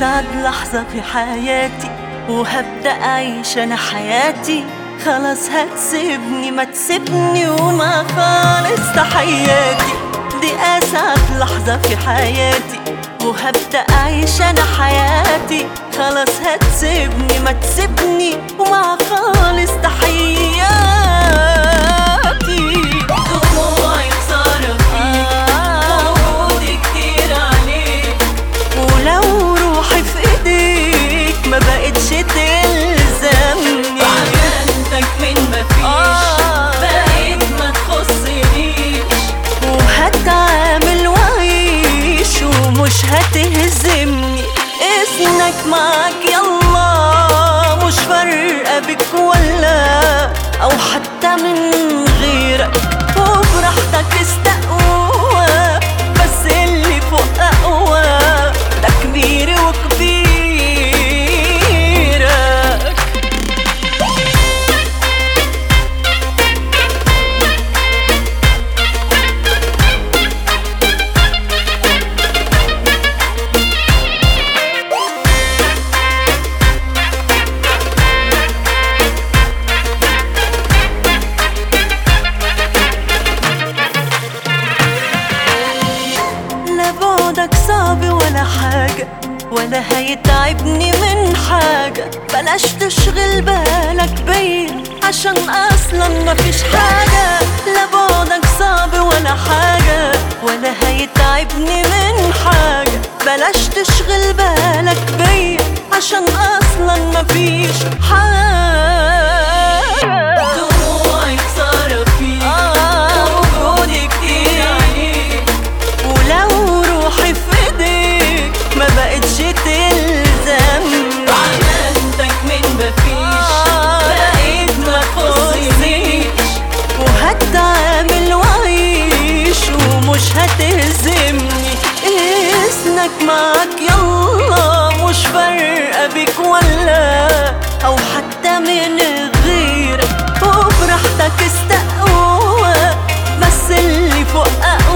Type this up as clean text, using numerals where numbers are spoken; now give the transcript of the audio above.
أسعد لحظة في حياتي وهبدأ أعيش أنا حياتي. خلاص هتسيبني ما تسيبني وما خالص تحياتي. دي أسعد لحظة في حياتي وهبدأ أعيش أنا حياتي. خلاص هتسيبني ما تسيبني وما خالص تحياتي. دموعي خسارة فيك وجودي كتير عليك، ولو روحي في ايديك ما بقتش تلزمني. عينتك من مفيش بقيت ما تخصنيش، وهتعامل وعيش ومش هتهزمني. اسمك معاك يلا مش فارقة بك ولا أو حتى من غيرك، وبراحتك استقوى بس اللي فوق أقوى. ده كبيري وكبيرك. لا بعدك صعب ولا حاجة ولا هيتعبني من حاجة. بلاش تشغل بالك بيا عشان أصلا مفيش حاجة. لا بعدك صعب ولا حاجة ولا هيتعبني من حاجة. بلاش تشغل بالك بيا عشان أصلا مفيش حاجة. دموعي خسارة فيك وجودي كتير عليك، ولو روحي في ايديك ما بقتش تلزمني. عينتك من مفيش بقيت ما تخصنيش، وهتعامل وعيش ومش هتهزمني. اسمك معاك يلا مش فارقة بيك ولا أو حتى من غيرك، وبراحتك استقوى بس اللي فوق أقوى.